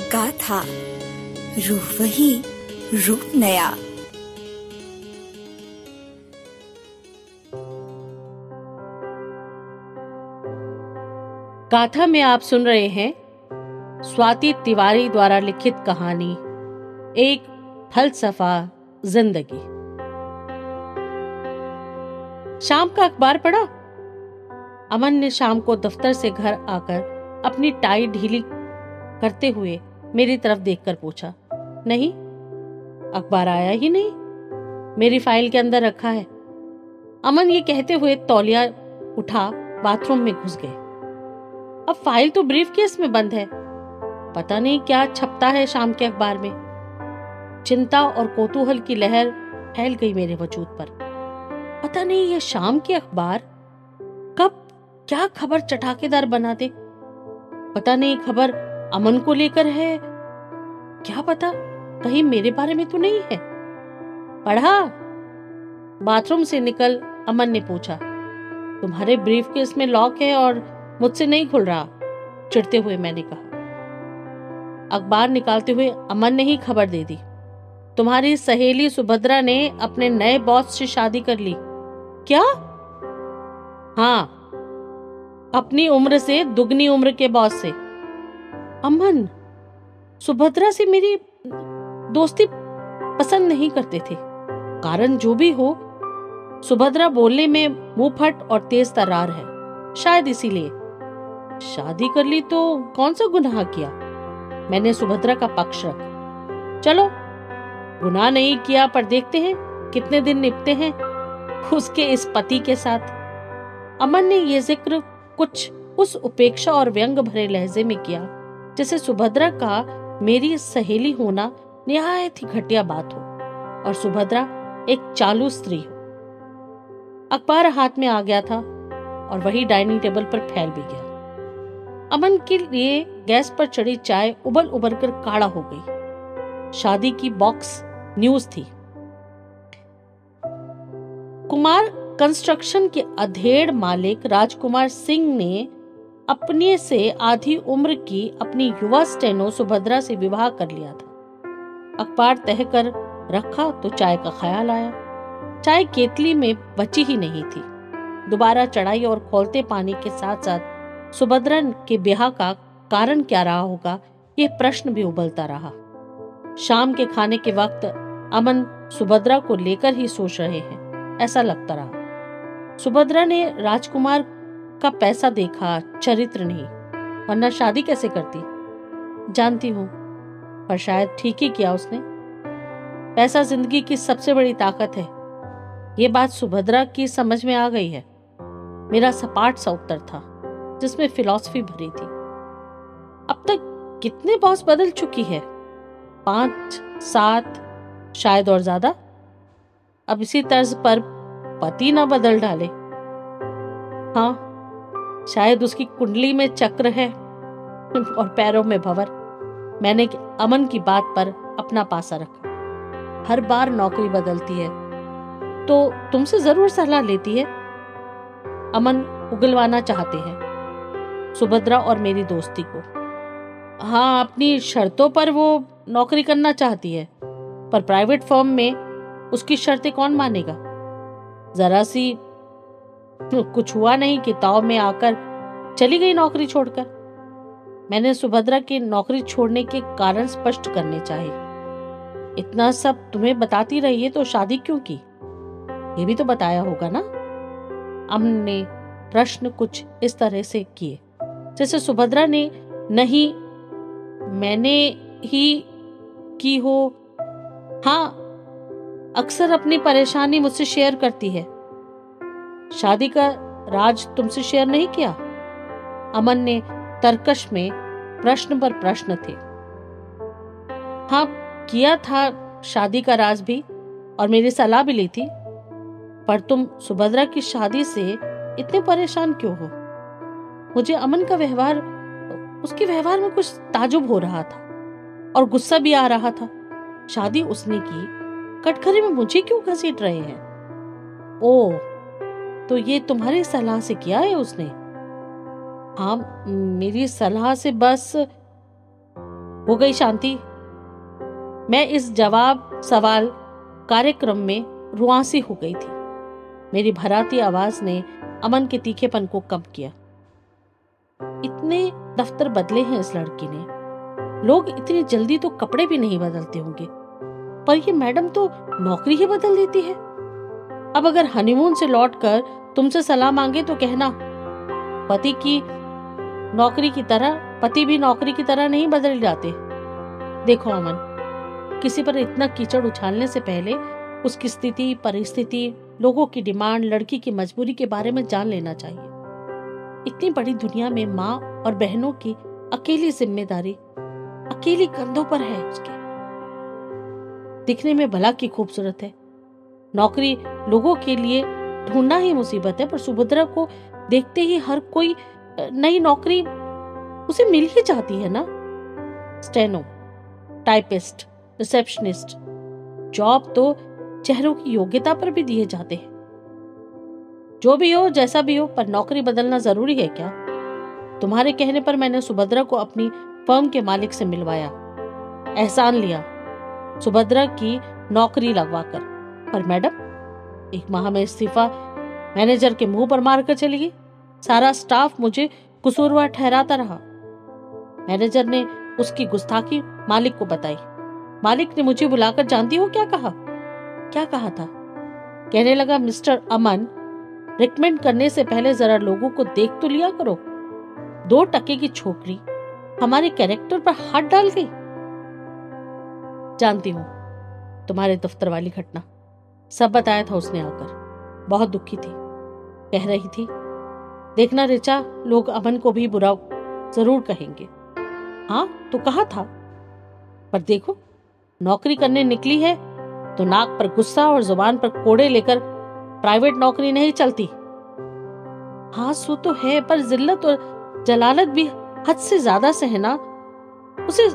गाथा, रूह वही, रूप नया। गाथा में आप सुन रहे हैं स्वाति तिवारी द्वारा लिखित कहानी एक फलसफा जिंदगी। शाम का अखबार पढ़ा? अमन ने शाम को दफ्तर से घर आकर अपनी टाई ढीली करते हुए मेरी तरफ देखकर पूछा। नहीं, अखबार आया ही नहीं, मेरी फाइल के अंदर रखा है। अमन ये कहते हुए तौलिया उठा बाथरूम में घुस गए। अब फाइल तो ब्रीफकेस में बंद है, पता नहीं क्या छपता है शाम के अखबार में। चिंता और कौतूहल की लहर फैल गई मेरे वजूद पर। पता नहीं ये शाम के अखबार कब क्या खबर चटाकेदार बना दे। पता नहीं खबर अमन को लेकर है, क्या पता कहीं मेरे बारे में तो नहीं है। पढ़ा? बाथरूम से निकल अमन ने पूछा। तुम्हारे ब्रीफकेस में लॉक है और मुझसे नहीं खुल रहा, चिढ़ते हुए मैंने कहा। अखबार निकालते हुए अमन ने ही खबर दे दी। तुम्हारी सहेली सुभद्रा ने अपने नए बॉस से शादी कर ली। क्या? हाँ, अपनी उम्र से दुगनी उम्र के बॉस से। अमन सुभद्रा से मेरी दोस्ती पसंद नहीं करते थे। कारण जो भी हो, सुभद्रा बोलने में मुंहफट और तेज तर्रार है, शायद इसीलिए। शादी कर ली तो कौन सा गुनाह किया? मैंने सुभद्रा का पक्ष रखा। चलो, गुनाह नहीं किया, पर देखते हैं कितने दिन निपटते हैं उसके इस पति के साथ। अमन ने यह जिक्र कुछ उस उपेक्षा और व्यंग भरे लहजे में किया जैसे सुभद्रा का मेरी सहेली होना निहायत ही घटिया बात हो और सुभद्रा एक चालू स्त्री हो। अखबार हाथ में आ गया था और वही डाइनिंग टेबल पर फैल भी गया। अमन के लिए गैस पर चढ़ी चाय उबल उबल कर काढ़ा हो गई। शादी की बॉक्स न्यूज थी। कुमार कंस्ट्रक्शन के अधेड़ मालिक राजकुमार सिंह ने अपने से आधी उम्र की अपनी युवा स्टेनो सुभद्रा से विवाह कर लिया था। अखबार तह कर रखा तो चाय का ख्याल आया। चाय केतली में बची ही नहीं थी। दोबारा चढ़ाई और खौलते पानी के साथ साथ सुभद्रा के ब्याह का कारण क्या रहा होगा, यह प्रश्न भी उबलता रहा। शाम के खाने के वक्त अमन सुभद्रा को लेकर ही सोच रहे हैं, ऐसा लगता रहा। सुभद्रा ने राजकुमार का पैसा देखा, चरित्र नहीं, वरना शादी कैसे करती? जानती हूं, पर शायद ठीक ही किया उसने। पैसा जिंदगी की सबसे बड़ी ताकत है, ये बात सुभद्रा की समझ में आ गई है। मेरा सपाट सा उत्तर था जिसमें फिलॉसफी भरी थी। अब तक कितने बॉस बदल चुकी है? 5, 7, शायद और ज्यादा। अब इसी तर्ज पर पति ना बदल डाले। हाँ, शायद उसकी कुंडली में चक्र है और पैरों में भंवर। मैंने अमन की बात पर अपना पासा रखा। हर बार नौकरी बदलती है तो तुमसे जरूर सलाह लेती है। अमन उगलवाना चाहते हैं सुभद्रा और मेरी दोस्ती को। हाँ, अपनी शर्तों पर वो नौकरी करना चाहती है, पर प्राइवेट फर्म में उसकी शर्तें कौन मानेगा? जरा सी कुछ हुआ नहीं कि ताव में आकर चली गई नौकरी छोड़कर। मैंने सुभद्रा की नौकरी छोड़ने के कारण स्पष्ट करने चाहे। इतना सब तुम्हें बताती रही है तो शादी क्यों की, ये भी तो बताया होगा ना? अमन ने प्रश्न कुछ इस तरह से किए जैसे सुभद्रा ने नहीं, मैंने ही की हो। हाँ, अक्सर अपनी परेशानी मुझसे शेयर करती है। शादी का राज तुमसे शेयर नहीं किया? अमन ने तरकश में प्रश्न पर प्रश्न थे। हाँ, किया था शादी का राज भी, और मेरी सलाह भी ली थी। पर तुम सुभद्रा की शादी से इतने परेशान क्यों हो? मुझे अमन का व्यवहार, उसके व्यवहार में कुछ ताजुब हो रहा था और गुस्सा भी आ रहा था। शादी उसने की, कटघरे में मुझे क्यों घसीट रहे हैं? ओह, तो ये तुम्हारी सलाह से किया है उसने? हाँ, मेरी सलाह से बस। हो गई शांति? मैं इस जवाब सवाल कार्यक्रम में रुआंसी हो गई थी। मेरी भराती आवाज ने अमन के तीखेपन को कम किया। इतने दफ्तर बदले हैं इस लड़की ने, लोग इतनी जल्दी तो कपड़े भी नहीं बदलते होंगे, पर ये मैडम तो नौकरी ही बदल देती है। अब अगर हनीमून से लौटकर तुमसे सलाह मांगे तो कहना पति भी नौकरी की तरह नहीं बदल जाते। देखो अमन, किसी पर इतना कीचड़ उछालने से पहले उसकी स्थिति, परिस्थिति, लोगों की डिमांड, लड़की की मजबूरी के बारे में जान लेना चाहिए। इतनी बड़ी दुनिया में माँ और बहनों की अकेली जिम्मेदारी अकेली कंधों पर है उसके। दिखने में भला की खूबसूरत है, नौकरी लोगों के लिए ढूंढना ही मुसीबत है, पर सुभद्रा को देखते ही हर कोई नई नौकरी उसे मिल ही जाती है ना। स्टेनो, टाइपिस्ट, रिसेप्शनिस्ट, जॉब तो चेहरों की योग्यता पर भी दिए जाते हैं। जो भी हो, जैसा भी हो, पर नौकरी बदलना जरूरी है क्या? तुम्हारे कहने पर मैंने सुभद्रा को अपनी फर्म के मालिक से मिलवाया, एहसान लिया सुभद्रा की नौकरी लगवाकर। पर मैडम, 1 माह में इस्तीफा मैनेजर के मुंह पर मारकर चली गई। सारा स्टाफ मुझे कसूरवार ठहराता रहा। मैनेजर ने उसकी गुस्ताखी मालिक को बताई। मालिक ने मुझे बुलाकर जानती हो क्या कहा? क्या कहा था? कहने लगा, मिस्टर अमन, रिकमेंड करने से पहले जरा लोगों को देख तो लिया करो। 2 टके की छोकरी हमारे कैरेक्टर पर हाथ डाल गई। जानती हूं तुम्हारे दफ्तर वाली घटना, सब बताया था उसने आकर। बहुत दुखी थी, कह रही थी, देखना रिचा, लोग अमन को भी बुरा जरूर कहेंगे। हाँ तो कहा था, पर देखो नौकरी करने निकली है तो नाक पर गुस्सा और जुबान पर कोड़े लेकर प्राइवेट नौकरी नहीं चलती। हाँ सो तो है, पर जिल्लत और जलालत भी हद से ज्यादा सहना, उसे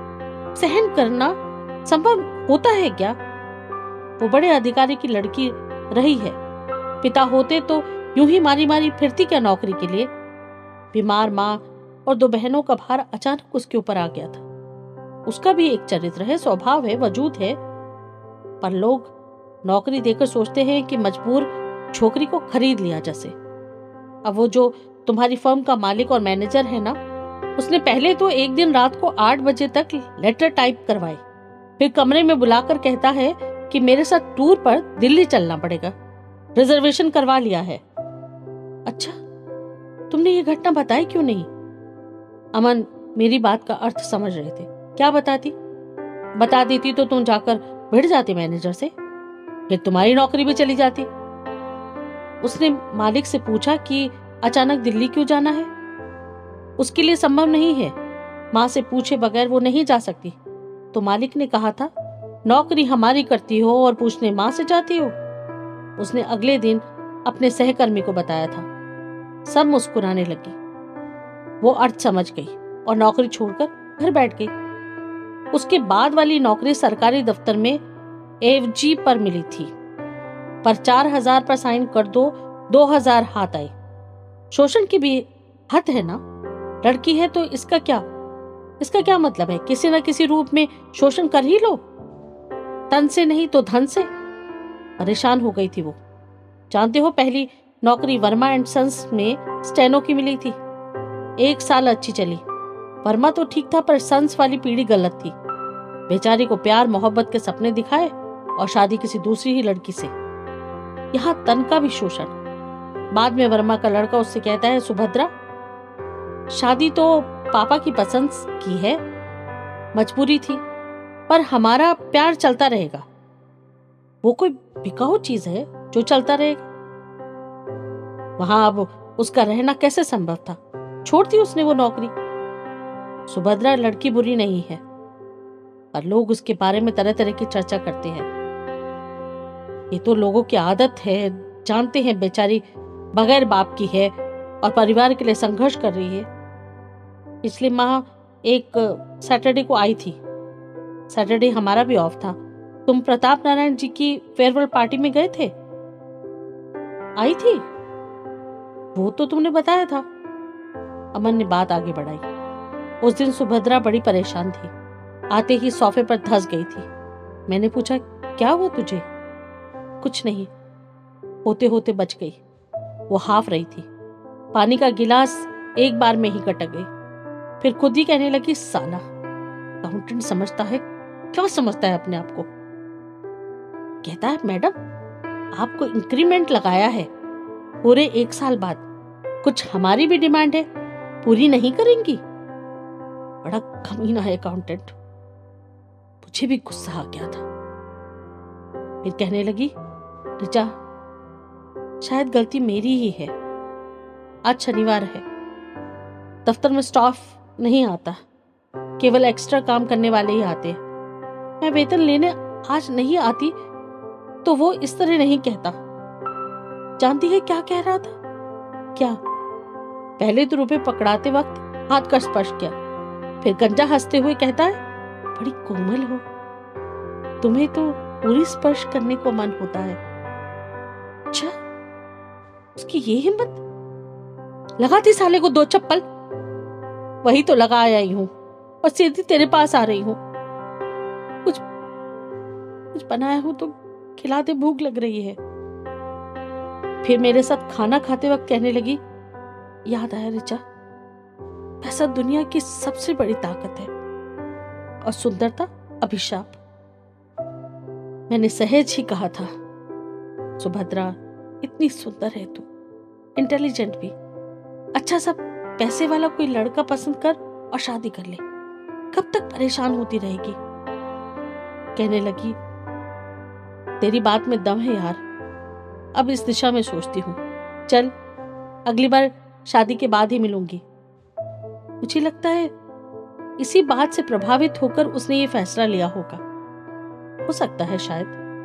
सहन करना संभव होता है क्या? वो बड़े अधिकारी की लड़की रही है, पिता होते तो यूं ही मारी मारी फिरती क्या नौकरी के लिए? बीमार माँ और 2 बहनों का भार अचानक उसके ऊपर आ गया था। उसका भी एक चरित्र है, स्वभाव है, वजूद है, पर लोग नौकरी देकर सोचते हैं कि मजबूर छोकरी को खरीद लिया जैसे। अब वो जो तुम्हारी फर्म का मालिक और मैनेजर है ना, उसने पहले तो एक दिन रात को 8 बजे तक लेटर टाइप करवाए, फिर कमरे में बुलाकर कहता है कि मेरे साथ टूर पर दिल्ली चलना पड़ेगा, रिजर्वेशन करवा लिया है। अच्छा, तुमने ये घटना बताई क्यों नहीं? अमन मेरी बात का अर्थ समझ रहे थे। क्या बताती? बता देती तो तुम जाकर भिड़ जाती मैनेजर से, फिर तुम्हारी नौकरी भी चली जाती। उसने मालिक से पूछा कि अचानक दिल्ली क्यों जाना है? उसके लिए संभव नहीं है, माँ से पूछे बगैर वो नहीं जा सकती। तो मालिक ने कहा था, नौकरी हमारी करती हो और पूछने माँ से जाती हो। उसने अगले दिन अपने सहकर्मी को बताया था। सब मुस्कुराने लगी। वो अर्थ समझ गई और नौकरी छोड़कर घर बैठ गई। उसके बाद वाली नौकरी सरकारी दफ्तर में एवजी पर मिली थी, पर 4000 पर साइन कर दो, 2000 हाथ आए। शोषण की भी हद है ना। लड़की है तो इसका क्या मतलब है? किसी न किसी रूप में शोषण कर ही लो, तन से नहीं तो धन से। परेशान हो गई थी वो। जानते हो, पहली नौकरी वर्मा एंड सन्स में स्टेनो की मिली थी। 1 साल अच्छी चली। वर्मा तो ठीक था, पर सन्स वाली पीढ़ी गलत थी। बेचारी को प्यार मोहब्बत के सपने दिखाए और शादी किसी दूसरी ही लड़की से। यहाँ तन का भी शोषण। बाद में वर्मा का लड़का उससे कहता है, सुभद्रा, शादी तो पापा की पसंद की है, मजबूरी थी, पर हमारा प्यार चलता रहेगा। वो कोई बिकाऊ चीज है जो चलता रहेगा? वहां अब उसका रहना कैसे संभव था? छोड़ दी उसने वो नौकरी। सुभद्रा लड़की बुरी नहीं है, पर लोग उसके बारे में तरह तरह की चर्चा करते हैं। ये तो लोगों की आदत है, जानते हैं बेचारी बगैर बाप की है और परिवार के लिए संघर्ष कर रही है। पिछले माह एक सैटरडे को आई थी। सैटरडे हमारा भी ऑफ था। तुम प्रताप नारायण जी की फेयरवेल पार्टी में गए थे? आई थी? वो तो तुमने बताया था। अमन ने बात आगे बढ़ाई। उस दिन सुभद्रा बड़ी परेशान थी। आते ही सोफे पर धंस गई थी। मैंने पूछा, क्या हुआ तुझे? कुछ नहीं, होते होते बच गई। वो हाफ रही थी। पानी का गिलास एक बार में ही कटक गई। फिर खुद ही कहने लगी, साला अकाउंटेंट समझता है, क्या समझता है अपने आप को? कहता है, मैडम आपको इंक्रीमेंट लगाया है पूरे 1 साल बाद, कुछ हमारी भी डिमांड है, पूरी नहीं करेंगी? बड़ा कमीना है अकाउंटेंट। मुझे भी गुस्सा आ गया था। फिर कहने लगी, ऋचा शायद गलती मेरी ही है। आज शनिवार है, दफ्तर में स्टाफ नहीं आता, केवल एक्स्ट्रा काम करने वाले ही आते हैं। मैं वेतन लेने आज नहीं आती तो वो इस तरह नहीं कहता। जानती है क्या कह रहा था? क्या? पहले तो रुपए पकड़ाते वक्त हाथ का स्पर्श किया, फिर गंजा हंसते हुए कहता है, बड़ी कोमल हो, तुम्हें तो पूरी स्पर्श करने को मन होता है। अच्छा, उसकी ये हिम्मत! लगाती साले को 2 चप्पल। वही तो लगा आई हूं और सीधी तेरे पास आ रही हूं। कुछ बनाया हो तो खिला दे, भूख लग रही है। फिर मेरे साथ खाना खाते वक्त कहने लगी, याद आया ऋचा, पैसा दुनिया की सबसे बड़ी ताकत है और सुंदरता अभिशाप। मैंने सहज ही कहा था, सुभद्रा इतनी सुंदर है तू, इंटेलिजेंट भी, अच्छा सा पैसे वाला कोई लड़का पसंद कर और शादी कर ले, कब तक परेशान होती रहेगी? कहने लगी, तेरी बात में दम है यार, अब इस दिशा में सोचती हूँ। चल अगली बार शादी के बाद ही मिलूंगी। मुझे लगता है इसी बात से प्रभावित होकर उसने ये फैसला लिया होगा। हो सकता है शायद।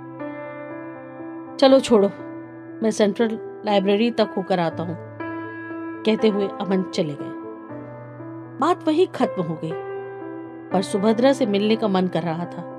चलो छोड़ो, मैं सेंट्रल लाइब्रेरी तक होकर आता हूं, कहते हुए अमन चले गए। बात वही खत्म हो गई, पर सुभद्रा से मिलने का मन कर रहा था।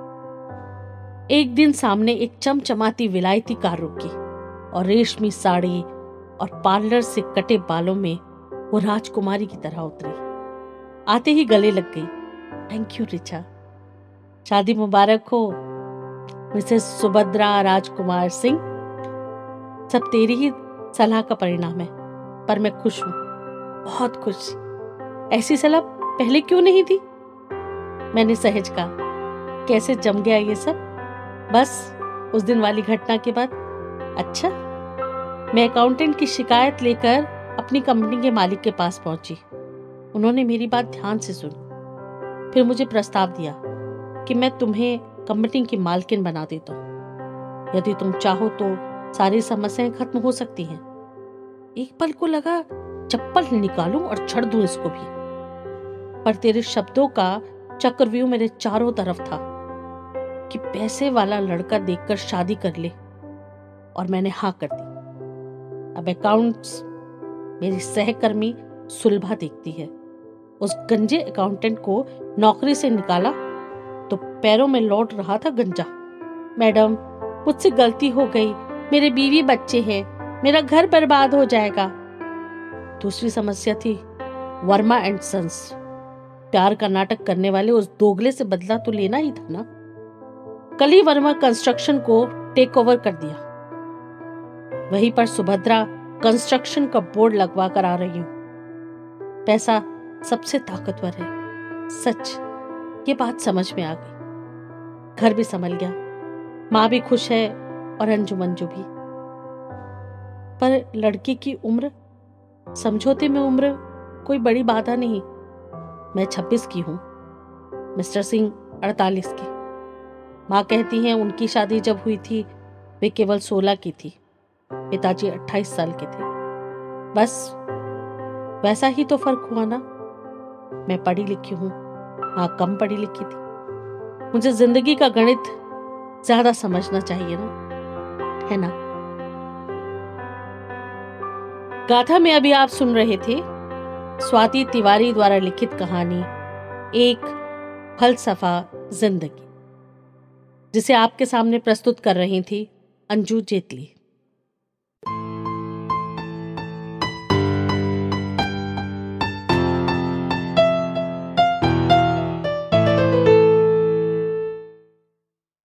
एक दिन सामने एक चमचमाती विलायती कार रुकी और रेशमी साड़ी और पार्लर से कटे बालों में वो राजकुमारी की तरह उतरी। आते ही गले लग गई। थैंक यू ऋचा, शादी मुबारक हो मिसेस सुभद्रा राजकुमार सिंह। सब तेरी ही सलाह का परिणाम है, पर मैं खुश हूं, बहुत खुश। ऐसी सलाह पहले क्यों नहीं दी? मैंने सहज कहा, कैसे जम गया ये सब? बस उस दिन वाली घटना के बाद। अच्छा, मैं अकाउंटेंट की शिकायत लेकर अपनी कंपनी के मालिक के पास पहुंची। उन्होंने मेरी बात ध्यान से सुनी, फिर मुझे प्रस्ताव दिया कि मैं तुम्हें कंपनी की मालकिन बना देता हूं। यदि तुम चाहो तो सारी समस्याएं खत्म हो सकती हैं। एक पल को लगा चप्पल निकालूं और छड़ दूं इसको भी, पर तेरे शब्दों का चक्रव्यूह मेरे चारों तरफ था कि पैसे वाला लड़का देखकर शादी कर ले, और मैंने हाँ कर दी। अब अकाउंट्स मेरी सहकर्मी सुलभा देखती है। उस गंजे अकाउंटेंट को नौकरी से निकाला तो पैरों में लौट रहा था गंजा। मैडम, मुझसे गलती हो गई, मेरे बीवी बच्चे हैं, मेरा घर बर्बाद हो जाएगा। दूसरी समस्या थी वर्मा एंड सन्स। प्यार का नाटक करने वाले उस दोगले से बदला तो लेना ही था ना। कल ही वर्मा कंस्ट्रक्शन को टेक ओवर कर दिया। वहीं पर सुभद्रा कंस्ट्रक्शन का बोर्ड लगवा कर आ रही हूं। पैसा सबसे ताकतवर है, सच, ये बात समझ में आ गई। घर भी संभल गया, माँ भी खुश है और अंजू मंजू भी। पर लड़की की उम्र, समझौते में उम्र कोई बड़ी बाधा नहीं। मैं 26 की हूं, मिस्टर सिंह 48 की। माँ कहती हैं उनकी शादी जब हुई थी वे केवल 16 की थी, पिताजी 28 साल के थे। बस वैसा ही तो फर्क हुआ ना। मैं पढ़ी लिखी हूं, माँ कम पढ़ी लिखी थी। मुझे जिंदगी का गणित ज्यादा समझना चाहिए ना, है ना। गाथा में अभी आप सुन रहे थे स्वाति तिवारी द्वारा लिखित कहानी एक फलसफा जिंदगी, जिसे आपके सामने प्रस्तुत कर रही थी अंजू जेतली।